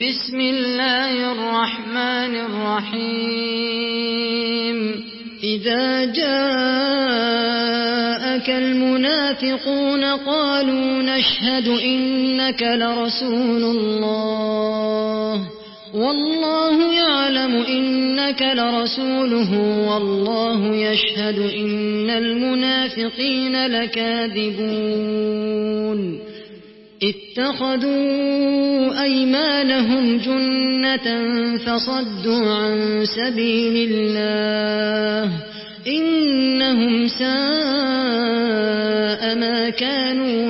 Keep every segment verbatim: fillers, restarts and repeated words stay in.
بسم الله الرحمن الرحيم إذا جاءك المنافقون قالوا نشهد إنك لرسول الله والله يعلم إنك لرسوله والله يشهد إن المنافقين لكاذبون اتخذوا أيمانهم جنة فصدوا عن سبيل الله إنهم ساء ما كانوا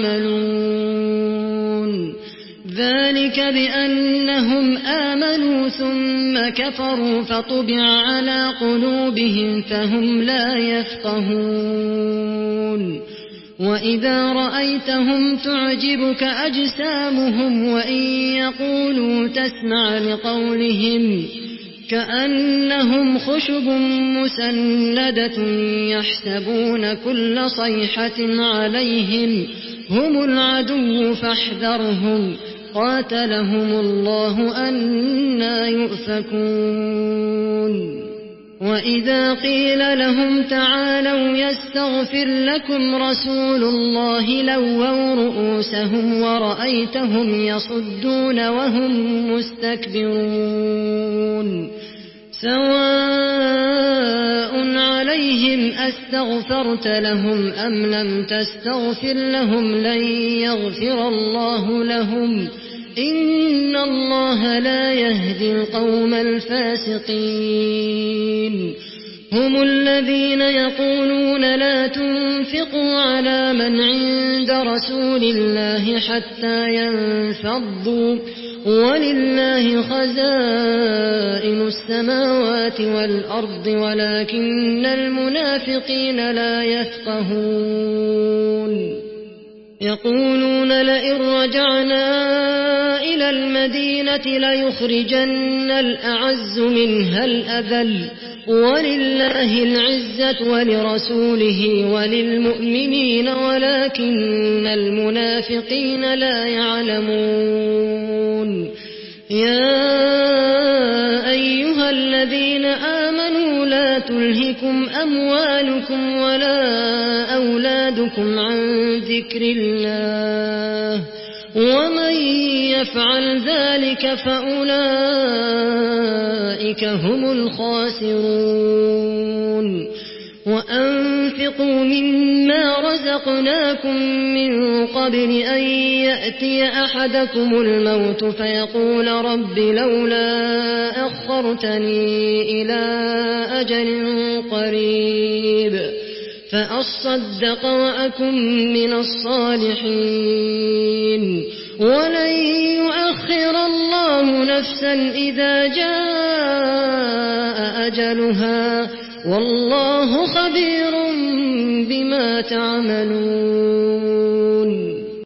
يعملون ذلك بأنهم آمنوا ثم كفروا فطبع على قلوبهم فهم لا يفقهون وإذا رأيتهم تعجبك أجسامهم وإن يقولوا تسمع لقولهم كأنهم خشب مسندة يحسبون كل صيحة عليهم هم العدو فاحذرهم قاتلهم الله أنى يؤفكون وإذا قيل لهم تعالوا يستغفر لكم رسول الله لووا رؤوسهم ورأيتهم يصدون وهم مستكبرون سواء عليهم أستغفرت لهم أم لم تستغفر لهم لن يغفر الله لهم إن الله لا يهدي القوم الفاسقين هم الذين يقولون لا تنفقوا على من عند رسول الله حتى ينفضوا ولله خزائن السماوات والأرض ولكن المنافقين لا يفقهون يقولون لئن رجعنا إلى المدينة ليخرجن الأعز منها الأذل ولله العزة ولرسوله وللمؤمنين ولكن المنافقين لا يعلمون يا أيها الذين آمنوا لا تلهكم أموالكم ولا أولادكم عن ذكر الله ومن يفعل ذلك فأولئك هم الخاسرون وأنفقوا مما رزقناكم من قبل أن يأتي أحدكم الموت فيقول رب لولا أخرتني إلى أجل قريب فأصدق وأكن من الصالحين ولن يؤخر الله نفسا إذا جاء أجلها والله خبير بما تعملون